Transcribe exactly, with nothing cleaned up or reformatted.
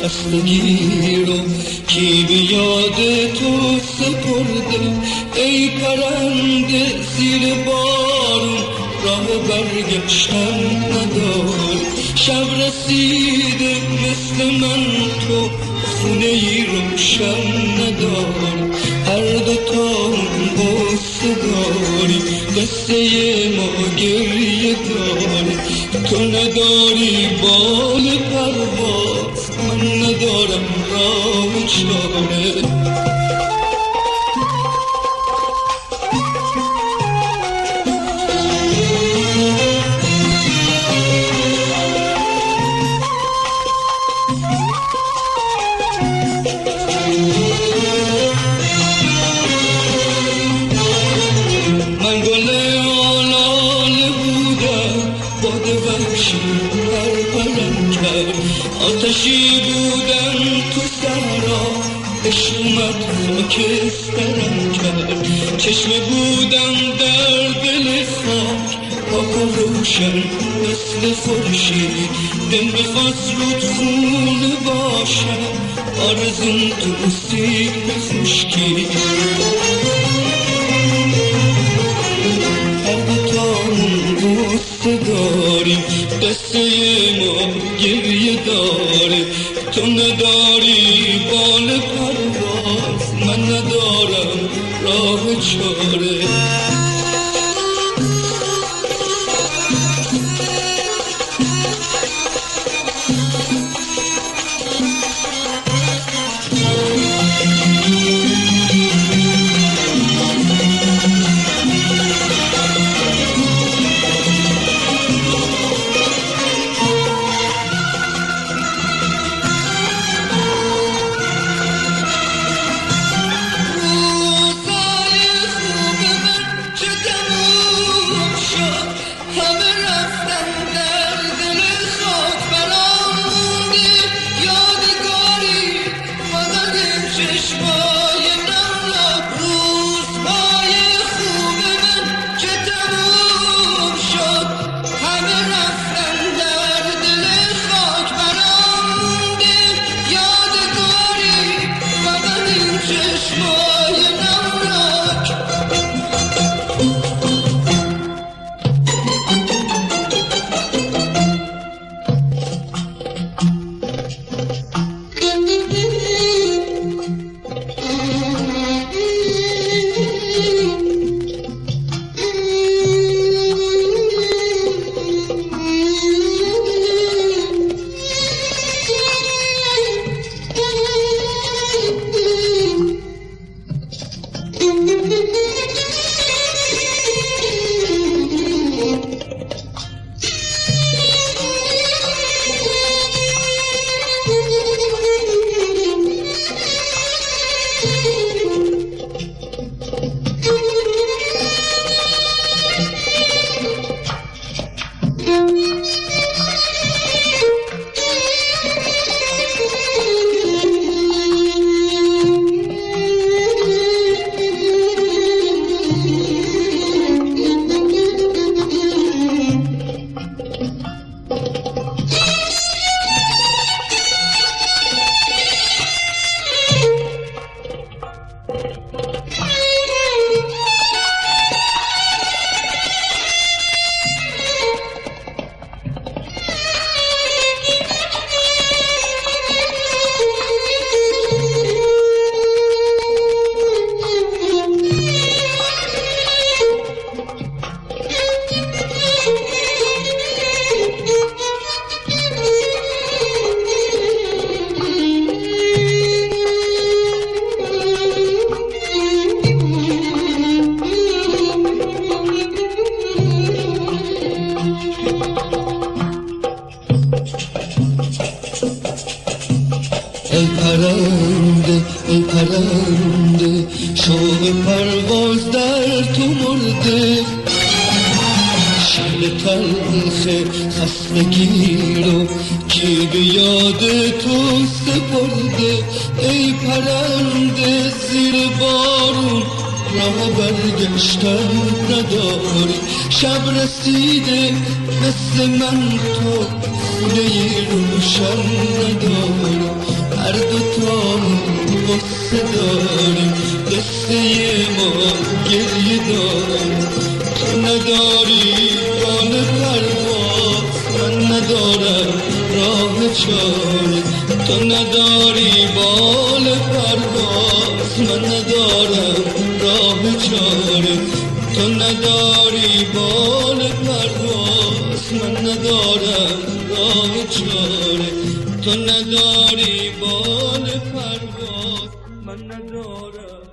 خستگی رو کی به یاد تو سپرده؟ ای پرنده زیر بارون راه برگشتن نداری. شب رسیده مثل من تو خونه ای روشن نداری. هر دوتامون قصه داری، قصه ما گریه داری. تو نداری بال پرواز، من ندارم راه چاره. من گل آلاله بودم، باد وحشی پرپرم کرد. آتشی بودم تو صحرا، عشق اومد خاکسترم کرد. چشمه بودم در دل خاک، پاک و روشن مثل خورشید. دل می‌خواست رود خونه باشم، آرزوم تو سیب خشکی. قصه داریم، قصه ما گریه داره. تو نداری بال پرواز، من ندارم راه چاره. ای پرنده ای پرنده شوق پرواز در تو مرده. شعل تلخ خستگی رو کی به یاد تو سپرده؟ ای پرنده زیر بارون راه برگشتن نداری. شب رسیده مثل من تو خونه روشن نداری. هر دوتامون قصه داریم، قصه ما گریه داریم. تو نداری بال پرواز، من ندارم راه چاره. تو نداری بال پرواز، من ندارم راه چاره. تو نداری بال پرواز، من ندارم راه چاره. تو نداری بال پرواز، من ندارم